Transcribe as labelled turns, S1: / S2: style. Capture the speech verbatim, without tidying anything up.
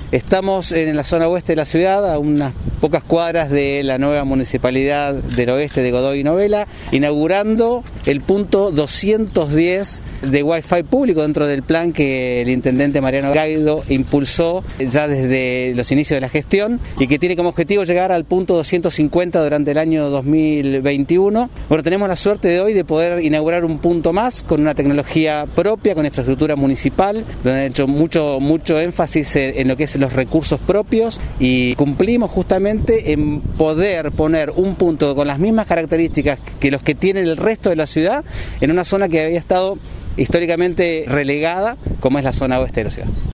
S1: Estamos en la zona oeste de la ciudad, a unas pocas cuadras de la nueva municipalidad del oeste de Godoy y Novela, inaugurando el punto doscientos diez de Wi-Fi público dentro del plan que el intendente Mariano Gaido impulsó ya desde los inicios de la gestión y que tiene como objetivo llegar al punto doscientos cincuenta durante el año dos mil veintiuno. Bueno, tenemos la suerte de hoy de poder inaugurar un punto más con una tecnología propia, con infraestructura municipal, donde han hecho mucho, mucho énfasis en, en lo que es los recursos propios, y cumplimos justamente en poder poner un punto con las mismas características que los que tiene el resto de la ciudad en una zona que había estado históricamente relegada, como es la zona oeste de la ciudad.